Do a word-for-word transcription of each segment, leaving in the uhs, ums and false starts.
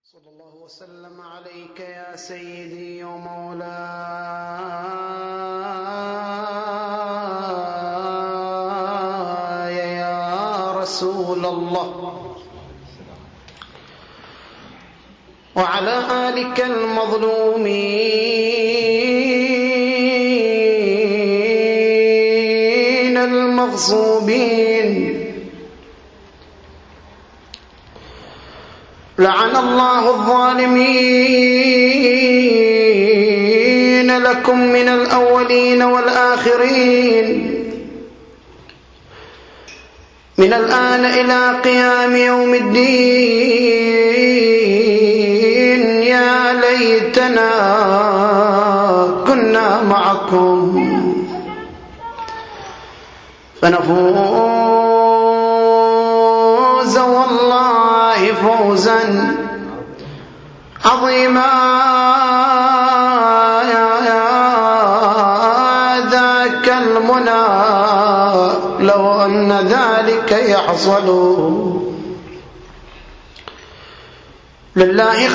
صلى الله وسلم عليك يا سيدي ومولاي يا رسول الله، وعلى آلك المظلومين المغصوبين. لعن الله الظالمين لكم من الأولين والآخرين، من الآن إلى قيام يوم الدين. يا ليتنا كنا معكم فنفوز والله فوزا عظيما. ذاك المنى لو أن ذلك يحصل. لله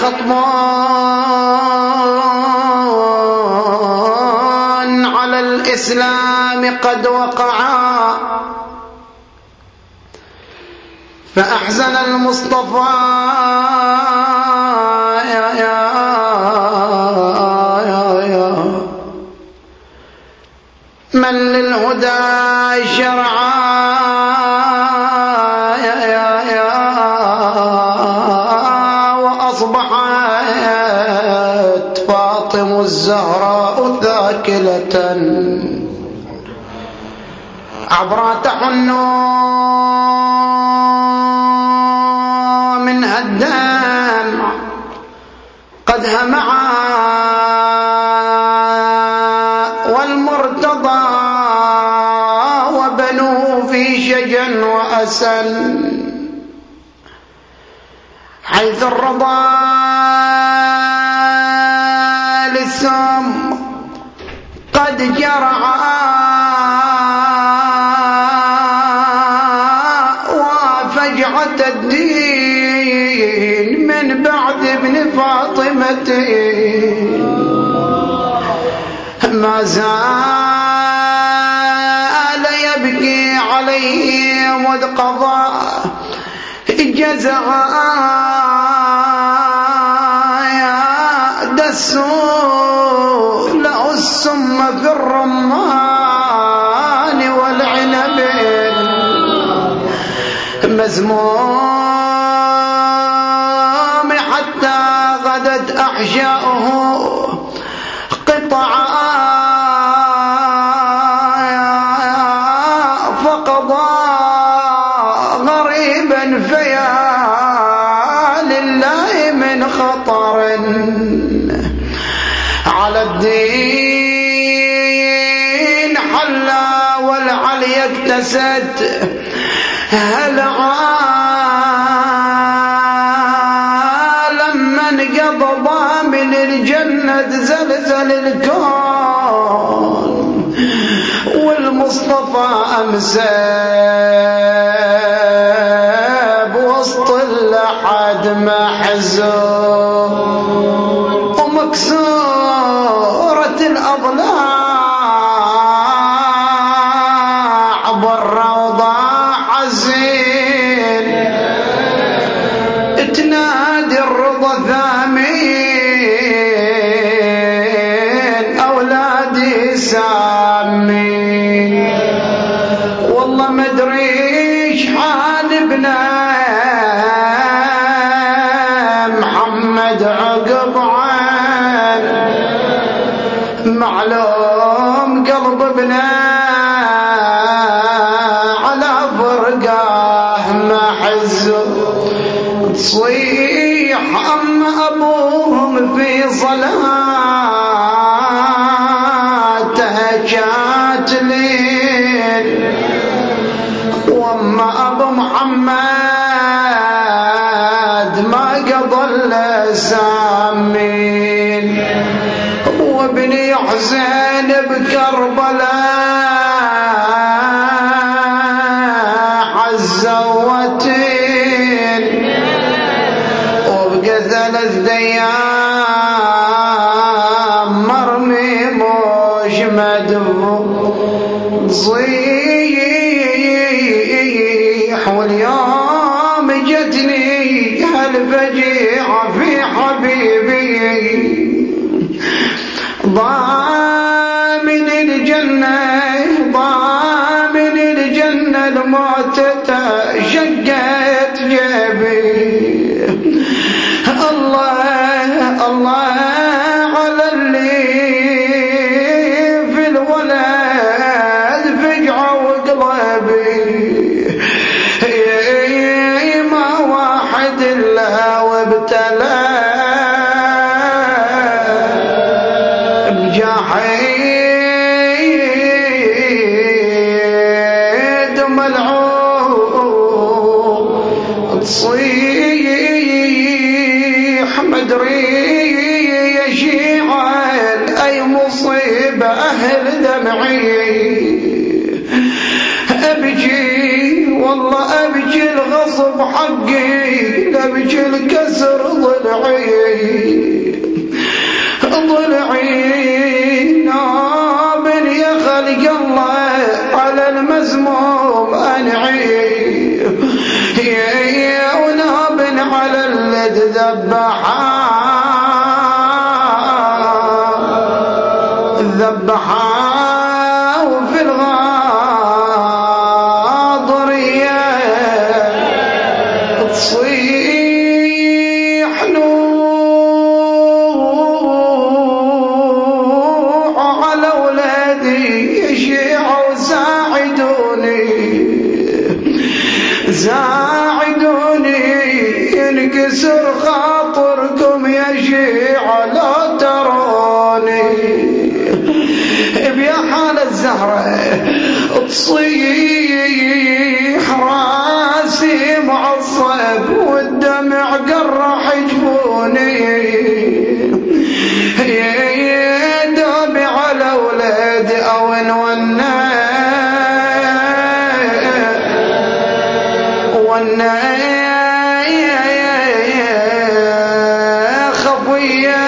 خطبان على الإسلام قد وقعا، فأحزن المصطفى يا يا يا يا من للهدى شرعا. يا يا يا وأصبحت فاطم الزهراء ثاكلة عبرا تحن منها الدمع قد همعا، والمرتضى وبنوه في شجن وأسل، حيث الرضا للسم قد جرعا. وفجعة الدين من بعد ابن فاطمة ما زال يبكي عليه مذ قضى جزعا. دسوا له السم في الرمان والعنب مزموم حتى غدت أحشاؤه قطعا. فقضى غريبا فيا لله من خطر على الدين حلا والعلي اكتست هلعا. لما انقضى من الجنة زلزل الكون، والمصطفى أمسى بوسط اللحد محزون، ومكسورة الأضلاع بالروضة حزين. تنادي الرضا ثامين أولادي سامين. والله ما ادري ايش حال ابنه محمد عقب عين، معلوم قلب ابنه على فرقاه محزون. تصيح أم أبوهم في صلاته كاتلين، وأما أبو محمد ما قضى السامين. وابني يحزن بكربلاء حزوتين، وبقى ثلاث ايام مرمي مش مدفون صيح واليوم جتني هالفجيعة في حبيبي ضامن الجنة ضامن الجنة الموت شقت جيبي الله الله على اللي في الولد فجعة وقلبي ما واحد إلا وابتلى بجحيد ملعون تصيح مدري يشيعل أي مصيبة أهل دمعي أبجي والله أبجي الغصب حقي أبجي الكسر ضلعي ضلعي ناب يا خلق الله على المزموم أنعي يا وناب على الذي ذبحا ذبحا وفي الغاضرية تصيح نوح على أولادي يشيعوا ساعدوني ساعدوني ينكسر خاطركم يا شيعة لا تروني بيا حال الزهرة تصيح راسي معصب والدمع قرح جفوني يا دوبي على أولادي أون ونا ونا خفية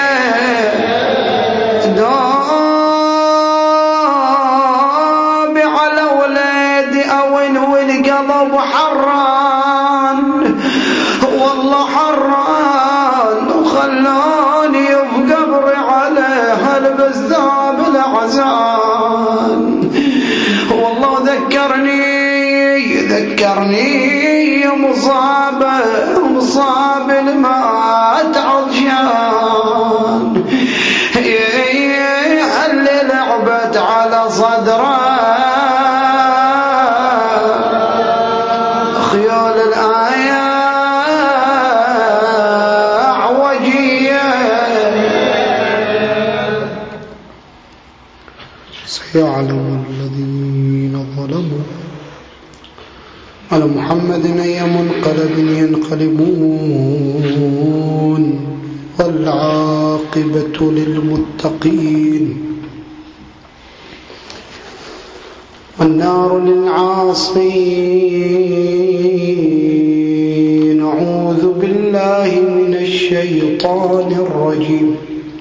دوبي على أولادي أون والقلب حران والله حران وخلاني في قبري على هالبزداب العزان والله ذكرني ذكرني مصابة مصاب المات عطشان اللي لعبت على صدره خيول الآية عوجية سيعلم الذين ظلموا على محمد أي منقلب ينقلبون والعاقبة للمتقين والنار للعاصين أعوذ بالله من الشيطان الرجيم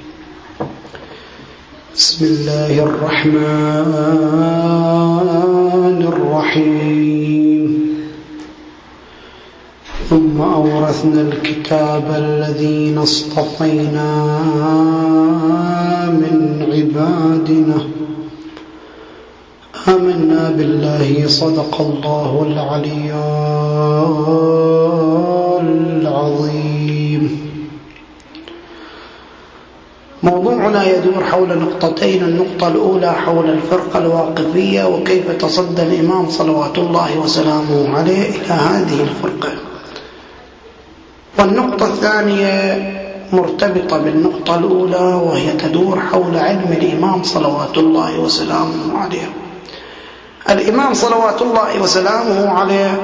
بسم الله الرحمن الرحيم ثم أورثنا الكتاب الذين اصطفينا من عبادنا آمنا بالله صدق الله العلي العظيم. موضوعنا يدور حول نقطتين. النقطة الأولى حول الفرقة الواقفية وكيف تصدى الإمام صلوات الله وسلامه عليه إلى هذه الفرقة، والنقطة الثانية مرتبطة بالنقطة الأولى وهي تدور حول علم الإمام صلوات الله وسلامه عليه. الإمام صلوات الله وسلامه عليه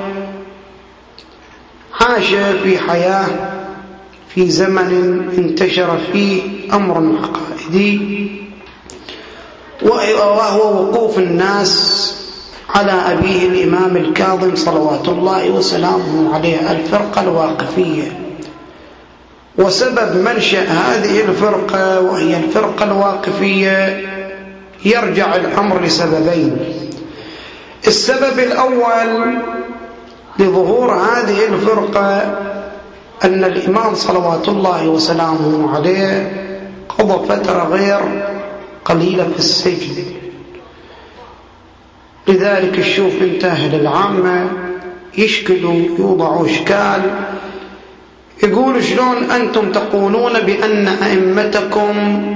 عاش في حياة في زمن انتشر فيه أمر عقائدي وهو وقوف الناس على أبيه الإمام الكاظم صلوات الله وسلامه عليه، الفرقة الواقفية. وسبب منشأ هذه الفرقة وهي الفرقة الواقفية يرجع الأمر لسببين. السبب الأول لظهور هذه الفرقة أن الإمام صلوات الله وسلامه عليه قضى فترة غير قليلة في السجن، لذلك الشوف انت أهل العامة يشكلوا يوضعوا إشكال، يقول شلون أنتم تقولون بأن أئمتكم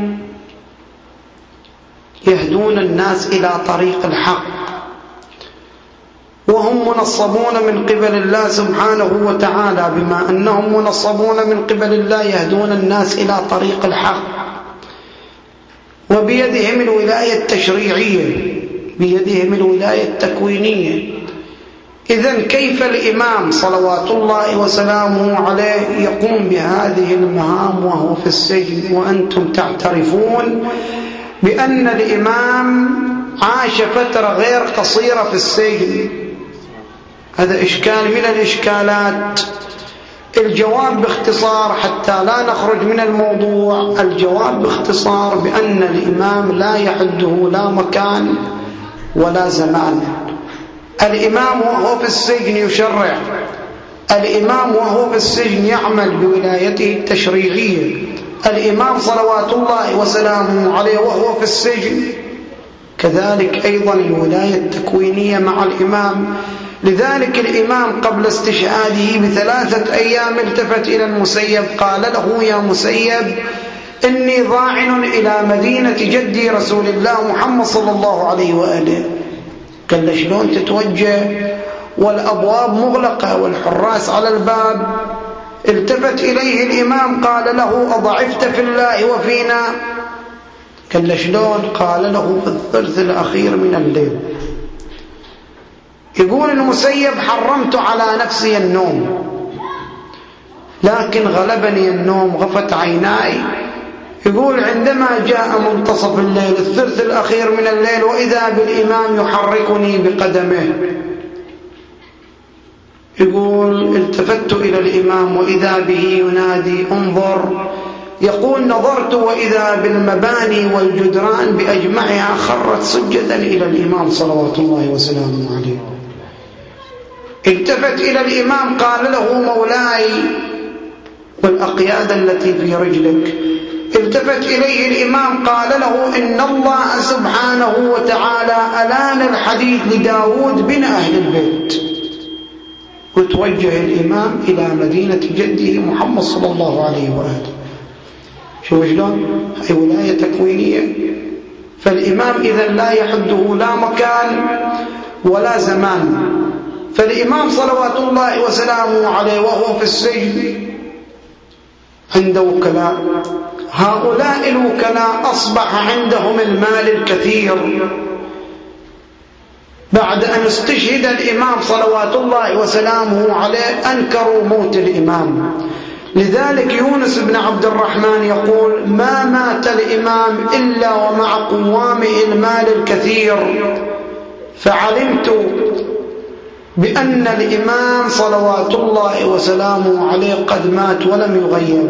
يهدون الناس إلى طريق الحق وهم منصبون من قبل الله سبحانه وتعالى، بما أنهم منصبون من قبل الله يهدون الناس إلى طريق الحق وبيدهم الولاية التشريعية، بيدهم الولاية التكوينية. إذن كيف الإمام صلوات الله وسلامه عليه يقوم بهذه المهام وهو في السجن وأنتم تعترفون بأن الإمام عاش فترة غير قصيرة في السجن؟ هذا إشكال من الإشكالات. الجواب باختصار حتى لا نخرج من الموضوع، الجواب باختصار بأن الإمام لا يحده لا مكان ولا زمان. الإمام وهو في السجن يشرع، الإمام وهو في السجن يعمل بولايته التشريعية، الإمام صلوات الله وسلامه عليه وهو في السجن كذلك أيضا الولاية التكوينية مع الإمام. لذلك الإمام قبل استشهاده بثلاثة أيام التفت إلى المسيب قال له: يا مسيب، إني ضاعن إلى مدينة جدي رسول الله محمد صلى الله عليه وآله. قال له: شلون تتوجه والأبواب مغلقة والحراس على الباب؟ التفت إليه الإمام قال له: أضعفت في الله وفينا؟ قال له: شلون؟ قال له: في الثلث الأخير من الليل. يقول المسيب: حرمت على نفسي النوم، لكن غلبني النوم، غفت عيناي. يقول عندما جاء منتصف الليل الثلث الأخير من الليل وإذا بالإمام يحركني بقدمه. يقول التفت إلى الإمام وإذا به ينادي: انظر. يقول نظرت وإذا بالمباني والجدران بأجمعها خرت سجدا إلى الإمام صلوات الله وسلامه عليه. التفت إلى الإمام قال له: مولاي، والأقياد التي في رجلك. التفت إليه الإمام قال له: إن الله سبحانه وتعالى ألان الحديث لداود بن أهل البيت. وتوجه الإمام إلى مدينة جده محمد صلى الله عليه وآله. شوف شلون؟ هي ولاية تكوينية. فالإمام إذن لا يحده لا مكان ولا زمان. فالإمام صلوات الله وسلامه عليه وهو في السجن عند وكلاء، هؤلاء الوكلاء أصبح عندهم المال الكثير. بعد أن استشهد الإمام صلوات الله وسلامه عليه أنكروا موت الإمام. لذلك يونس بن عبد الرحمن يقول: ما مات الإمام إلا ومع قوامه المال الكثير، فعلمت بأن الإمام صلوات الله وسلامه عليه قد مات ولم يغيب.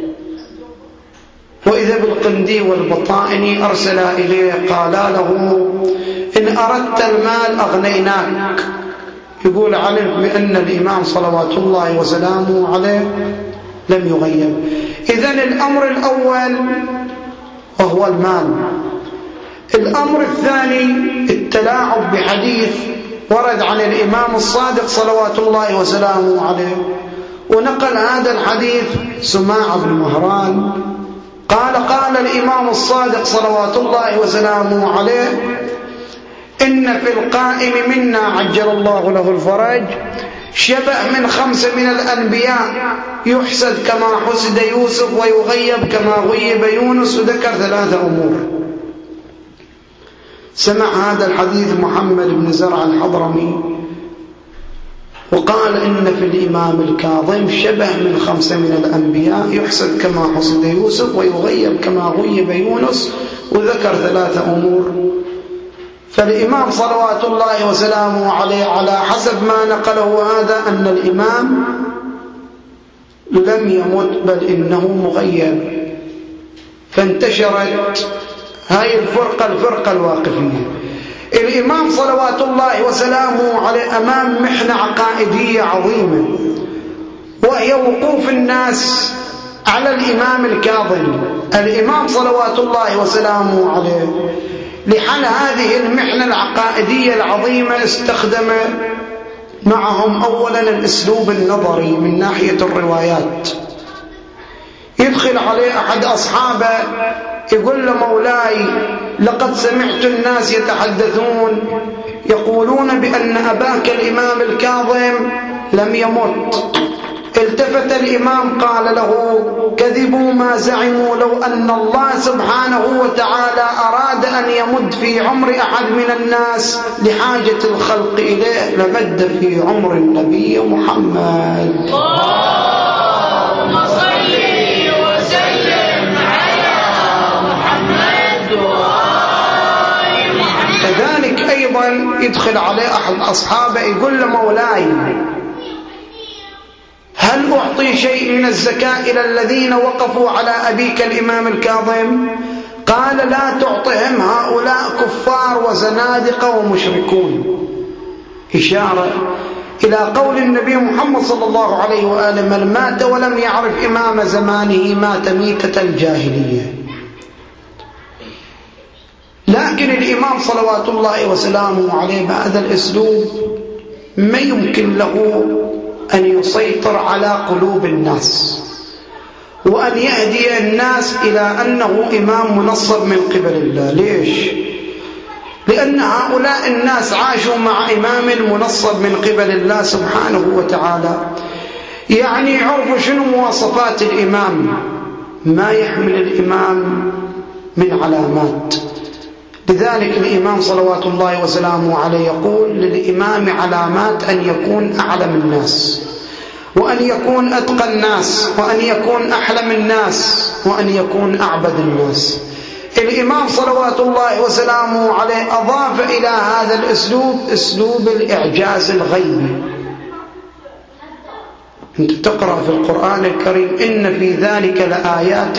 وإذا بالقندي والبطائني أرسل إليه قالا له: إن أردت المال أغنيناك. يقول علم بأن الإمام صلوات الله وسلامه عليه لم يغيب. إذن الأمر الأول وهو المال. الأمر الثاني التلاعب بحديث ورد عن الإمام الصادق صلوات الله وسلامه عليه، ونقل هذا الحديث سماع بن مهران قال: قال الإمام الصادق صلوات الله وسلامه عليه: إن في القائم منا عجل الله له الفرج شبه من خمسة من الأنبياء، يحسد كما حسد يوسف ويغيب كما غيب يونس، وذكر ثلاثة أمور. سمع هذا الحديث محمد بن زرع الحضرمي وقال: إن في الإمام الكاظم شبه من خمسة من الأنبياء، يحسد كما حسد يوسف ويغيب كما غيب يونس، وذكر ثلاثة أمور. فالإمام صلوات الله وسلامه عليه على حسب ما نقله هذا أن الإمام لم يمت بل إنه مغيب. فانتشرت هاي الفرقة الفرقة الواقفية. الإمام صلوات الله وسلامه عليه أمام محنة عقائدية عظيمة، وهي وقوف الناس على الإمام الكاظم. الإمام صلوات الله وسلامه عليه لحل هذه المحنة العقائدية العظيمة استخدم معهم أولا الأسلوب النظري من ناحية الروايات. يدخل عليه أحد أصحابه يقول له: مولاي، لقد سمعت الناس يتحدثون يقولون بأن أباك الإمام الكاظم لم يمت. التفت الإمام قال له: كذبوا ما زعموا، لو أن الله سبحانه وتعالى أراد أن يمد في عمر أحد من الناس لحاجة الخلق إليه لمد في عمر النبي محمد. اللهم صل وسلم على محمد وآل محمد. كذلك أيضا يدخل عليه أحد أصحابه يقول له: مولاي، هل أعطي شيء من الزكاة إلى الذين وقفوا على أبيك الإمام الكاظم؟ قال: لا تعطهم، هؤلاء كفار وزنادقة ومشركون. إشارة إلى قول النبي محمد صلى الله عليه وآله: من مات ولم يعرف إمام زمانه مات ميتة الجاهلية. لكن الإمام صلوات الله وسلامه عليه بهذا الأسلوب ما يمكن له أن يسيطر على قلوب الناس وأن يهدي الناس إلى أنه إمام منصب من قبل الله. ليش؟ لأن هؤلاء الناس عاشوا مع إمام منصب من قبل الله سبحانه وتعالى، يعني عرفوا شنو مواصفات الإمام، ما يحمل الإمام من علامات. لذلك الإمام صلوات الله وسلامه عليه يقول: للإمام علامات أن يكون أعلم الناس، وأن يكون أتقى الناس، وأن يكون أحلم الناس، وأن يكون أعبد الناس. الإمام صلوات الله وسلامه عليه أضاف إلى هذا الأسلوب أسلوب الإعجاز الغيبي. أنت تقرأ في القرآن الكريم: إن في ذلك لآيات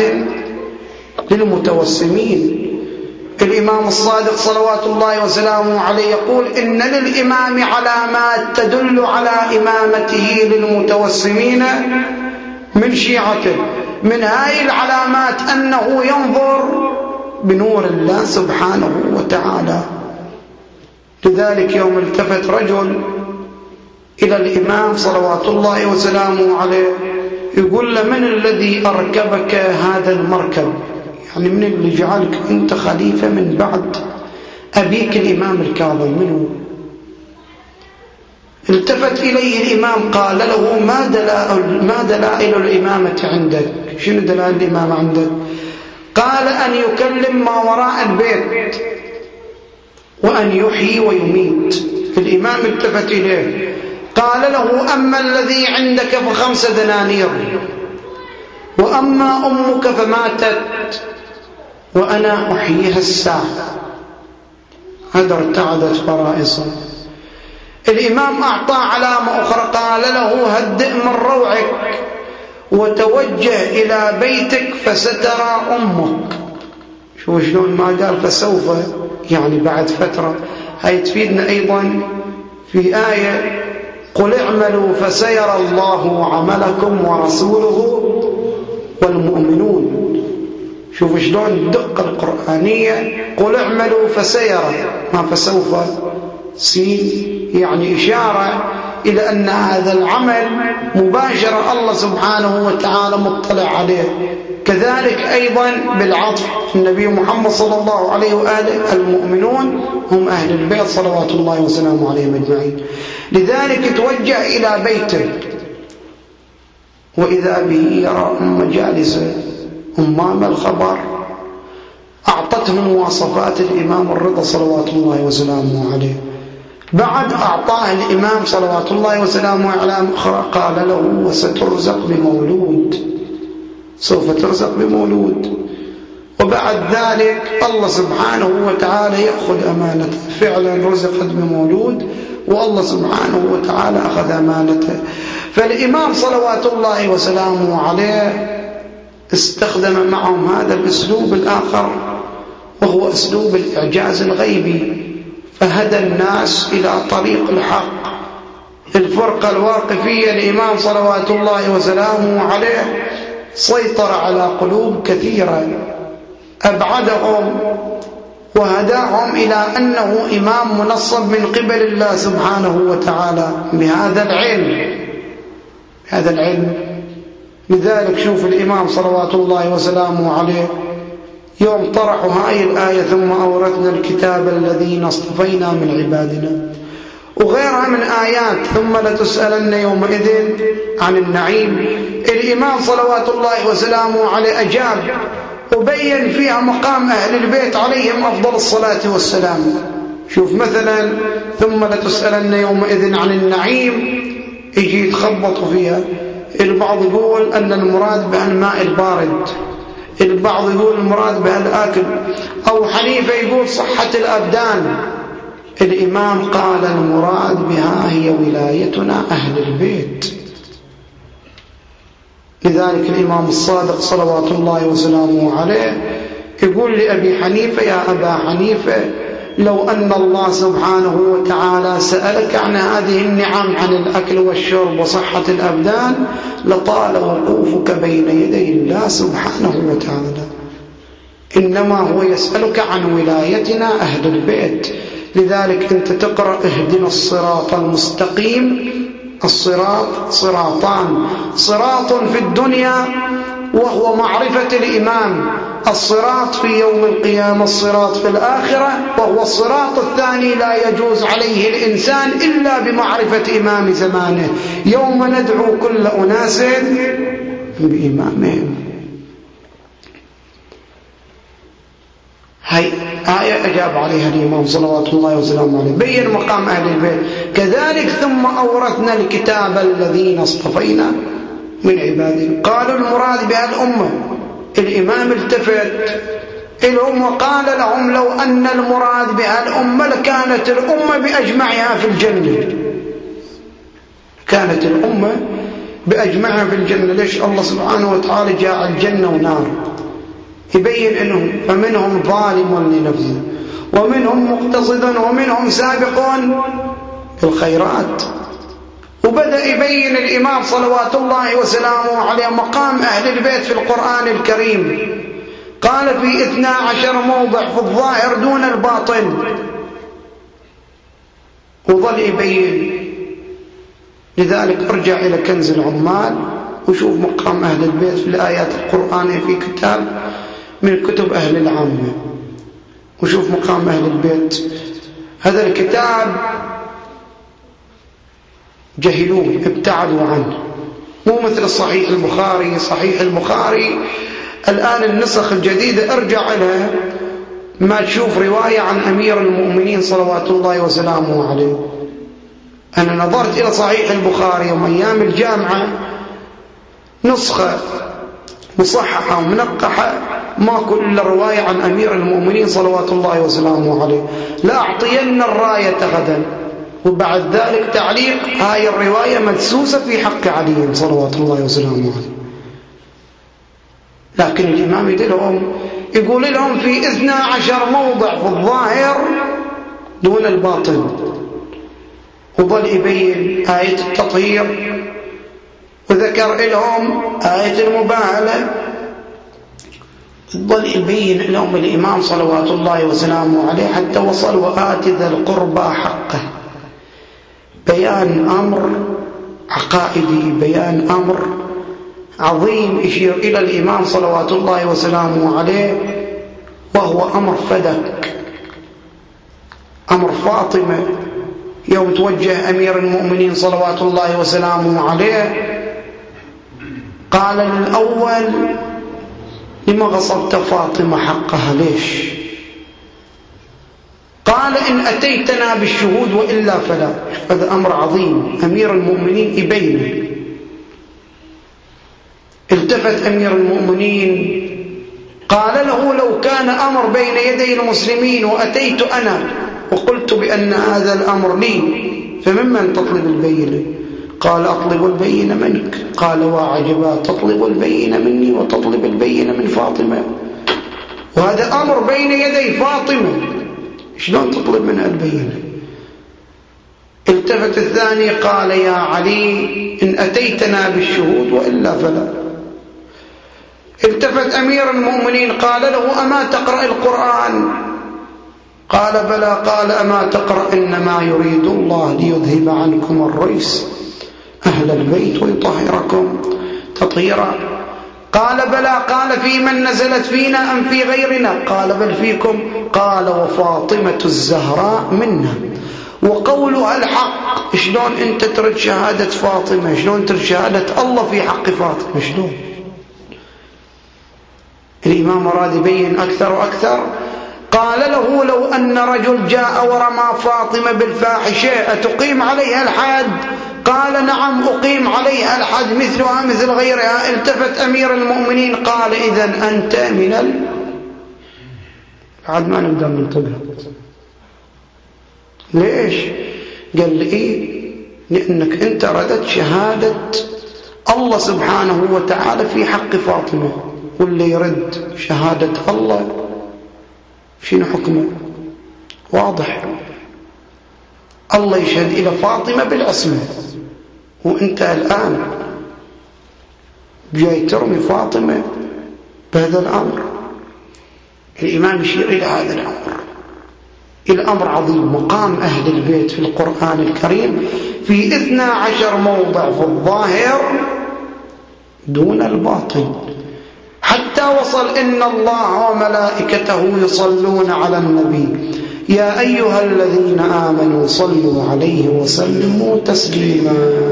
للمتوسمين. الإمام الصادق صلوات الله وسلامه عليه يقول: إن للإمام علامات تدل على إمامته للمتوسمين من شيعته. من هذه العلامات أنه ينظر بنور الله سبحانه وتعالى. لذلك يوم التفت رجل إلى الإمام صلوات الله وسلامه عليه يقول له: من الذي أركبك هذا المركب؟ يعني من اللي جعلك أنت خليفة من بعد أبيك الإمام الكاظم؟ منه؟ التفت إليه الإمام قال له: ما دلائل, ما دلائل الإمامة عندك؟ شنو دلائل الإمامة عندك؟ قال: أن يكلم ما وراء البيت، وأن يحيي ويميت. الإمام التفت إليه قال له: أما الذي عندك فخمس دنانير، وأما أمك فماتت، وأنا أحييها الساعة. هذا ارتعدت فرائصه. الإمام أعطى علامة أخرى قال له: هدئ من روعك وتوجه إلى بيتك فسترى أمك. شو شلون ما قال فسوف، يعني بعد فترة. هاي تفيدنا أيضا في آية: قل اعملوا فسيرى الله عملكم ورسوله والمؤمنون. شوف شلون الدقة القرآنية: قل اعملوا فسيرى، ما فسوف سين، يعني إشارة إلى أن هذا العمل مباشرة الله سبحانه وتعالى مطلع عليه. كذلك أيضا بالعطف النبي محمد صلى الله عليه وآله: المؤمنون هم أهل البيت صلوات الله وسلامه عليهم أجمعين. لذلك توجه إلى بيته، وإذا به يرى أم جالسة أمام الخبر أعطته مواصفات الإمام الرضا صلوات الله وسلامه عليه. بعد أعطاه الإمام صلوات الله وسلامه على أخرى قال له: وسترزق بمولود، سوف ترزق بمولود. وبعد ذلك الله سبحانه وتعالى يأخذ أمانته. فعلا رزقت بمولود، والله سبحانه وتعالى أخذ أمانته. فالإمام صلوات الله وسلامه عليه استخدم معهم هذا الأسلوب الآخر، وهو أسلوب الإعجاز الغيبي، فهدى الناس إلى طريق الحق. الفرقة الواقفية الإمام صلوات الله وسلامه عليه سيطر على قلوب كثيرة، أبعدهم وهداهم إلى أنه إمام منصب من قبل الله سبحانه وتعالى بهذا العلم هذا العلم لذلك شوف الإمام صلوات الله وسلامه عليه يوم طرحوا هاي الآية ثم أورثنا الكتاب الذين اصطفينا من عبادنا وغيرها من آيات ثم لتسألن يومئذ عن النعيم، الإمام صلوات الله وسلامه عليه أجاب وبين فيها مقام أهل البيت عليهم أفضل الصلاة والسلام. شوف مثلا ثم لتسألن يومئذ عن النعيم، يجي يتخبطوا فيها، البعض يقول أن المراد بالماء البارد، البعض يقول المراد بالأكل، أو حنيفة يقول صحة الأبدان. الإمام قال المراد بها هي ولايتنا أهل البيت. لذلك الإمام الصادق صلوات الله وسلامه عليه يقول لأبي حنيفة يا أبا حنيفة لو أن الله سبحانه وتعالى سألك عن هذه النعم عن الأكل والشرب وصحة الأبدان لطال وقوفك بين يدي الله سبحانه وتعالى، إنما هو يسألك عن ولايتنا أهل البيت. لذلك أنت تقرأ اهدنا الصراط المستقيم، الصراط صراطان، صراط في الدنيا وهو معرفة الإمام، الصراط في يوم القيامة، الصراط في الآخرة، وهو الصراط الثاني لا يجوز عليه الإنسان إلا بمعرفة إمام زمانه، يوم ندعو كل أناس بإمامهم. هاي آية أجاب عليها الإمام صلوات الله وسلامه عليه، بين مقام أهل البيت. كذلك ثم أورثنا الكتاب الذين اصطفينا من عبادنا، قالوا المراد بها الأمة. الإمام التفت لهم وقال لهم لو أن المراد بها الأمة لكانت الأمة بأجمعها في الجنة، كانت الأمة بأجمعها في الجنة. ليش الله سبحانه وتعالى جاء الجنة ونار؟ يبين أنهم فمنهم ظالم لنفسه ومنهم مقتصد ومنهم سابق بالخيرات. وبدأ يبين الإمام صلوات الله وسلامه عليه مقام أهل البيت في القرآن الكريم، قال في اثنا عشر موضع في الظاهر دون الباطن، وظل يبين. لذلك ارجع إلى كنز العمال وشوف مقام أهل البيت في الآيات القرآنية في كتاب من كتب أهل العامة، وشوف مقام أهل البيت. هذا الكتاب جهلوه ابتعدوا عنه، مو مثل صحيح البخاري. صحيح البخاري الآن النسخ الجديدة ارجع لها ما تشوف رواية عن أمير المؤمنين صلوات الله وسلامه عليه. أنا نظرت إلى صحيح البخاري يوم أيام الجامعة نسخة مصححة ومنقحة ماكو إلا رواية عن أمير المؤمنين صلوات الله وسلامه عليه، لا أعطين الراية غدا. وبعد ذلك تعليق هاي الرواية مدسوسة في حق علي صلوات الله وسلامه عليه. لكن الإمام يدلهم يقول لهم في اثنا عشر موضع في الظاهر دون الباطن، وظل يبين آية التطهير، وذكر لهم آية المباهلة، ظل يبين لهم الإمام صلوات الله وسلامه عليه حتى وصل وآت ذا القربى حقه. بيان أمر عقائدي، بيان أمر عظيم يشير إلى الإمام صلوات الله وسلامه عليه، وهو أمر فدك، أمر فاطمة. يوم توجه أمير المؤمنين صلوات الله وسلامه عليه قال للأول لما غصبت فاطمة حقها؟ ليش؟ قال إن أتيتنا بالشهود وإلا فلا. هذا أمر عظيم، أمير المؤمنين يبين. التفت أمير المؤمنين قال له لو كان أمر بين يدي المسلمين وأتيت أنا وقلت بأن هذا الأمر لي فممن تطلب البينة؟ قال أطلب البينة منك. قال وعجبا، تطلب البينة مني وتطلب البينة من فاطمة، وهذا أمر بين يدي فاطمة، شلون تطلب منها البينة؟ التفت الثاني قال يا علي إن أتيتنا بالشهود وإلا فلا. التفت أمير المؤمنين قال له أما تقرأ القرآن؟ قال بلى. قال أما تقرأ إنما يريد الله ليذهب عنكم الرجس أهل البيت ويطهركم تطهيرا. قال بلى. قال في من نزلت فينا أم في غيرنا؟ قال بل فيكم. قال وفاطمة الزهراء منا وقولها الحق. شلون أنت ترد شهادة فاطمة؟ شلون ترد شهادة الله في حق فاطمة؟ شلون؟ الإمام أراد يبين أكثر وأكثر. قال له لو أن رجل جاء ورمى فاطمة بالفاحشة أتقيم عليها الحد؟ قال نعم أقيم عليها الحد مثلها مثل غيرها. التفت أمير المؤمنين قال إذن أنت من ال بعد ما نبدأ ننتبه. ليش؟ قال لي إيه؟ لأنك أنت ردت شهادة الله سبحانه وتعالى في حق فاطمة، واللي يرد شهادة الله شنو حكمه؟ واضح. الله يشهد إلى فاطمة بالعصمة، وأنت الآن جاي ترمي فاطمة بهذا الأمر. الإمام يشير إلى هذا الأمر، إلى أمر عظيم. مقام أهل البيت في القرآن الكريم في اثنا عشر موضع في الظاهر دون الباطن، حتى وصل إن الله وملائكته يصلون على النبي يا أيها الذين آمنوا صلوا عليه وسلموا تسليما.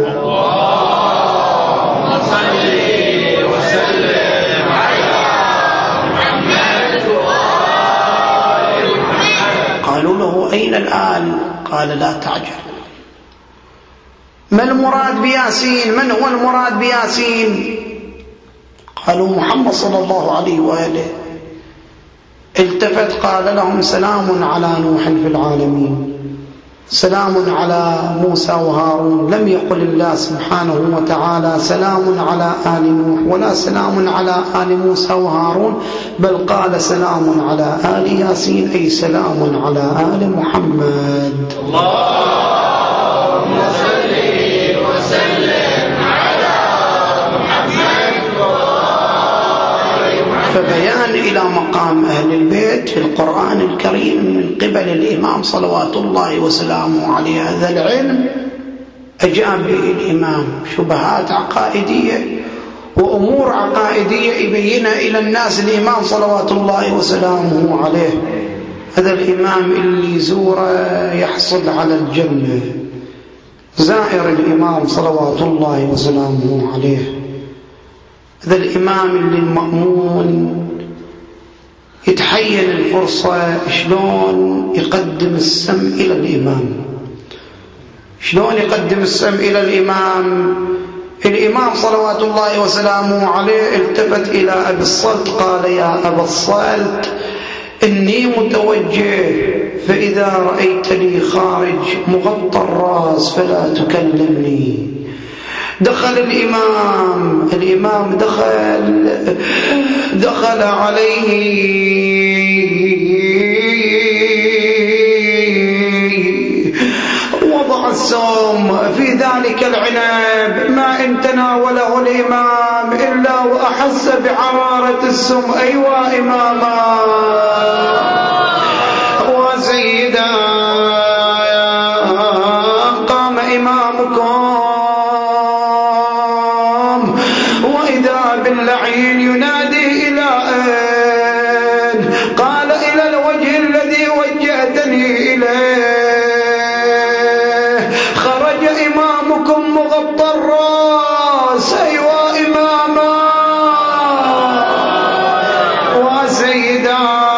اللهم صل وسلم على محمد وآل محمد. قالوا له أين الآن؟ قال لا تعجل. ما المراد بياسين؟ من هو المراد بياسين؟ قالوا محمد صلى الله عليه وآله. التفت قال لهم سلام على نوح في العالمين، سلام على موسى وهارون. لم يقل الله سبحانه وتعالى سلام على آل نوح ولا سلام على آل موسى وهارون، بل قال سلام على آل ياسين، أي سلام على آل محمد. اللهم صل وسلم على محمد وآل محمد. فبيان إلى مقام أهل البيت في القرآن الكريم من قبل الإمام صلوات الله وسلامه عليه. هذا العلم أجاب به الإمام شبهات عقائدية وأمور عقائدية يبينها إلى الناس الإمام صلوات الله وسلامه عليه. هذا الإمام اللي يزوره يحصل على الجنة. زائر الإمام صلوات الله وسلامه عليه. هذا الإمام اللي المأمون يتحين الفرصة شلون يقدم السم إلى الإمام. شلون يقدم السم إلى الإمام؟ الإمام صلوات الله وسلامه عليه التفت إلى أبي الصلت قال يا أبا الصلت إني متوجه، فإذا رأيتني خارج مغطى الرأس فلا تكلمني. دخل الإمام الإمام دخل دخل عليه وضع السم في ذلك العنب، ما إن تناوله الإمام إلا وأحس بعرارة السم. أيوة إماما وسيدا قام إمامكم وإذا باللعين ينادي إلى أين؟ قال إلى الوجه الذي وجهتني إليه. خرج إمامكم مغطى الرأس. أيوة إماما وسيدا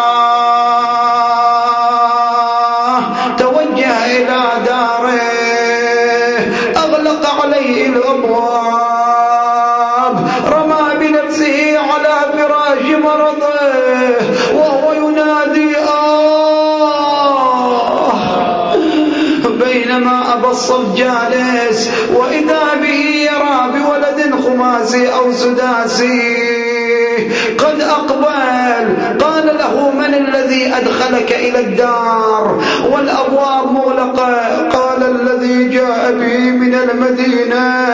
توجه إلى داره، أغلق عليه الأبواب، رمى بنفسه على فراش مرضه وهو ينادي آه. بينما أبا الصلت جالس وإذا خماسي أو سداسي قد أقبل. قال له: من الذي أدخلك إلى الدار والأبواب مغلقة؟ قال: الذي جاء بي من المدينة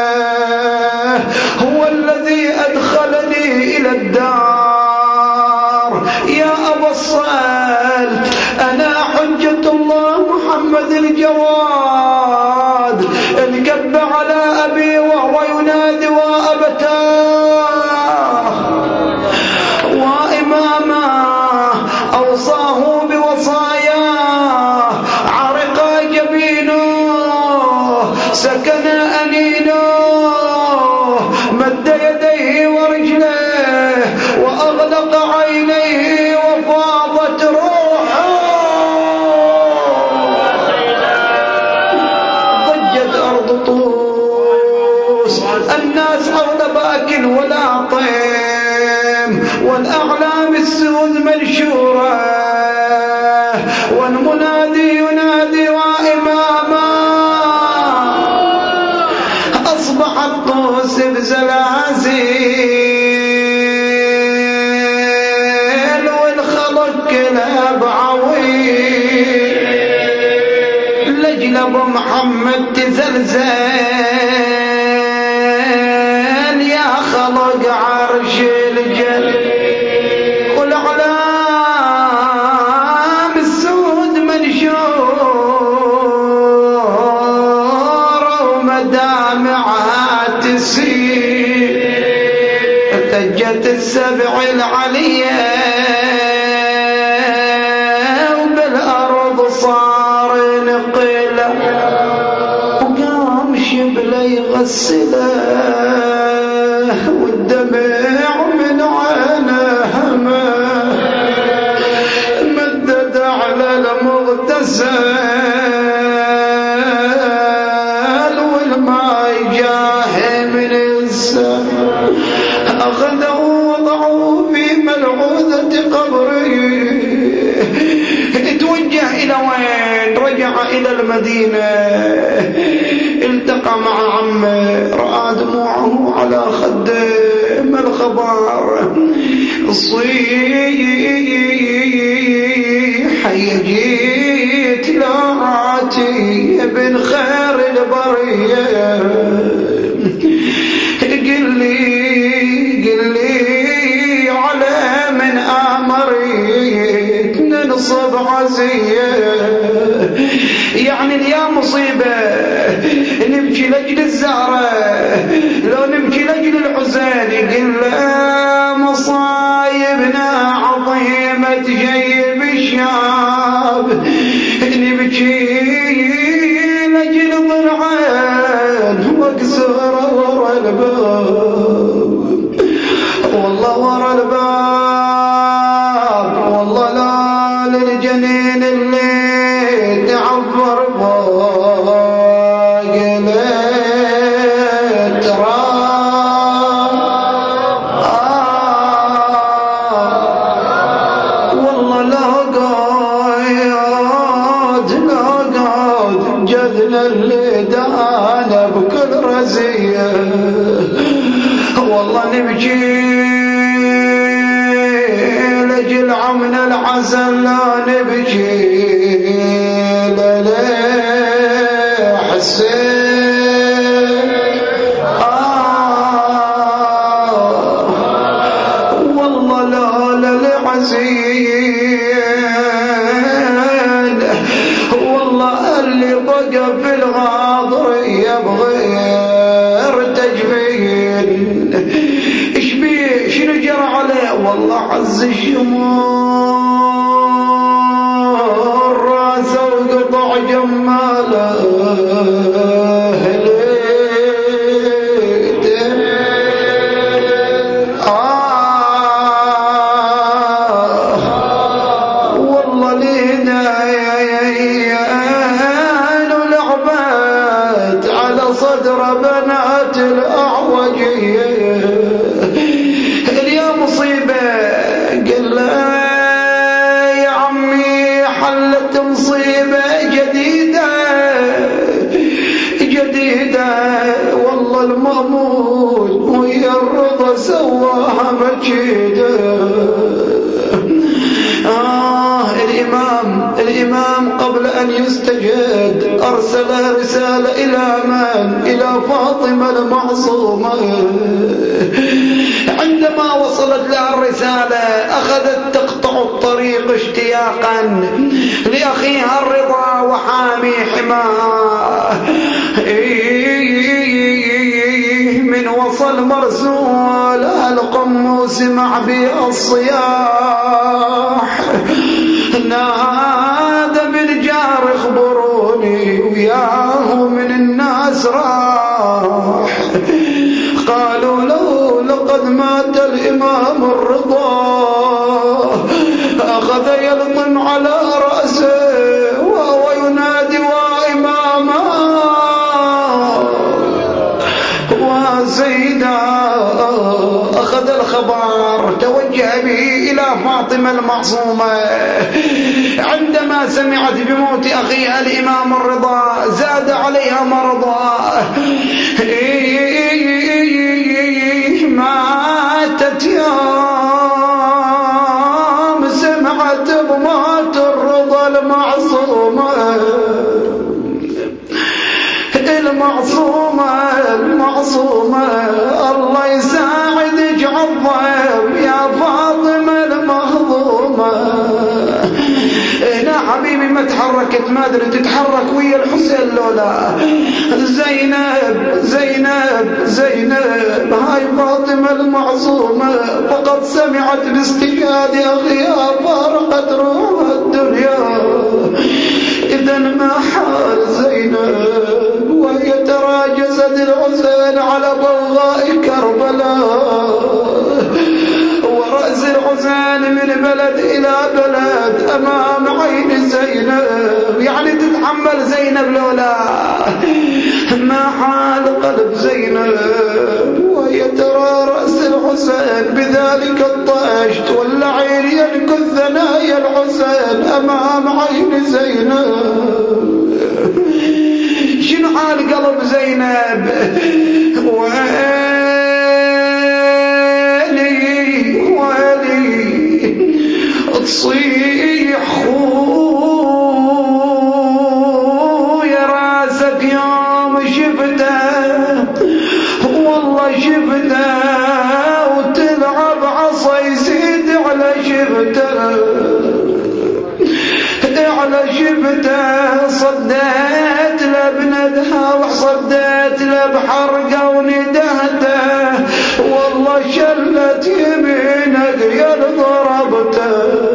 هو الذي أدخلني إلى الدار. يا أبا الصالح، أنا حجة الله محمد الجواد، انكب على أبي وهو ينادي وأبتاه وإمامه، أوصاه بوصاياه، عرق جبينه، سكن أنينه، مد يديه ورجليه وأغلق عينيه وفاضت روحه. ضجت أرض طوس، الناس حول باكل ولا طيم، والأعلام السود منشورة، والمنادي ينادي وإماما. أصبحت طوس بزلازل، والخلق كلها بعويل، لجل أبو محمد تزلزل. يا خلق عرش الجل والأعلام السود منشورة، ومدامعها تسيل. ارتجت السبع العلية، وبالأرض صار نقله، وقام شبله يغسله، والدمع من عينه مدد على المغتسل، والماء جاه من السماء، أخذوا وضعوا في ملعوذة قبره. توجه إلى وين؟ رجع إلى المدينة، التقى مع عمه، رأى دموعه على خده. ما الخبر؟ صيح يجيت لاراتي ابن خير البرية، قل لي قل لي على من آمريت ننصب عزية. يعني اليا مصيبة، نبكي لأجل الزهرة لو نبكي لأجل الحسين. قل له مصايبنا عظيمة جيب الشاب، نبكي لأجل ضلعين واكسر ورا الباب. والله ورا الباب، والله لا للجنين اللي تعبر فوق التراب. والله لا قايد لا قايد جذنا اللي دانا بكل رزية. والله نبكي لجل عمنا الحسن، لا نبكي للي حسين. آه والله لا للي حسين. والله اللي بقى في الغاضر يبغي تجميل. ايش بيه؟ شنو جرى عليه؟ والله عز الشمور راسه وقطع جماله، آه والله لينا ولعبت على صدر بنات الأعوجية. اليا مصيبة، قل له أرسل رسالة إلى من؟ إلى فاطمة المعصومة. عندما وصلت لها الرسالة أخذت تقطع الطريق اشتياقا لأخيها الرضا وحامي حماه. من وصل مرسول القموس مع بها الصياح، نادى بالجار اخبروني وياه من الناس راح. قالوا له لقد مات الإمام الرضا. أخذ يلطم على رأسه وهو ينادي وإماما وسيدا. أخذ الخبر توجه به إلى فاطمة المعصومة. عندما سمعت بموت أخيها الإمام الرضا زاد عليها مرضا. ماتت يوم سمعت بموت الرضا المعصومة المعصومة المعصومة. الله يساعدك عالضيف يا فاطمة المهضومة. هنا حبيبي ما تحركت، ما ادري تتحرك ويا الحسين لولا. زينب زينب زينب هاي فاطمة المعصومة فقد سمعت باستشهاد أخيها فارقت روح الدنيا. إذا ما حال زينب وهي ترى جسد الحسين على بوغاء كربلاء ورأس الحسين من بلد إلى بلد أمام عين زينب. يعني تتحمل زينب لولا. ما حال قلب زينب وهي ترى رأس الحسين بذلك الطاش تولى عين ينكث ثنايا الحسين أمام عين زينب. شنو حال قلب زينب؟ ويلي ويلي تصيح خويا راسك يوم شفته والله شفته وتلعب عصا يزيد على شفته على شفته. صديت لابنتها وصديت لبحرقه وندهته والله شلت يمينك يا ضربته.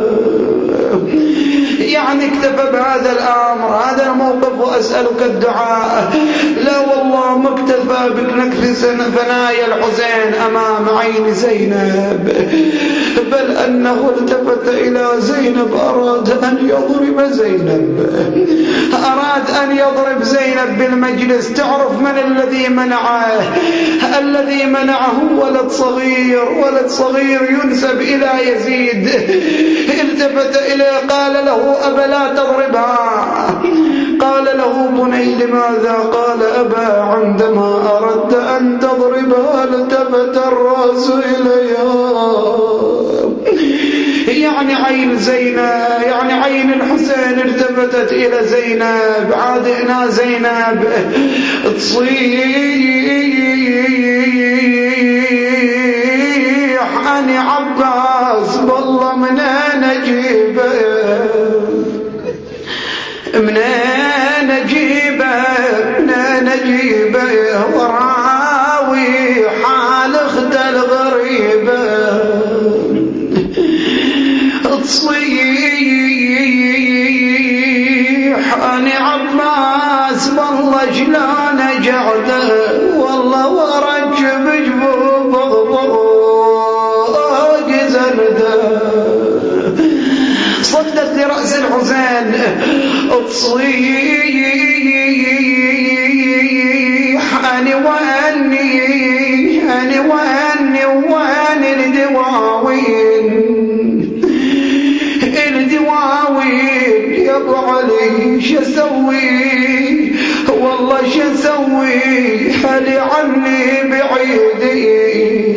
يعني اكتفى بهذا الامر هذا الموقف واسالك الدعاء. لا والله ما اكتفى بك نكف ثنايا الحسين امام عين زينب، بل انه التفت الى زينب اراد ان يضرب زينب اراد ان يضرب زينب بالمجلس. تعرف من الذي منعه؟ الذي منعه ولد صغير ولد صغير ينسب الى يزيد. التفت اليه قال له أبا لا تضربها. قال له بني لماذا؟ قال أبا عندما أردت أن تضربها التفت الرأس إليها. يعني عين زينب يعني عين الحسين التفتت إلى زينب. عاد هنا زينب تصيح أني عباس والله من أنا أجيبه منين أجيبه منين أجيبه وراوي حال أخت الغريبة. تصيح أني عباس والله شلون أجعده والله ورجب جبوبه جزنده. صدت لرأس الحسين تصيح أني وأني أني وأني وأني الدواوين الدواوين يا أبو علي شسوي والله شسوي هلي عني بعيدي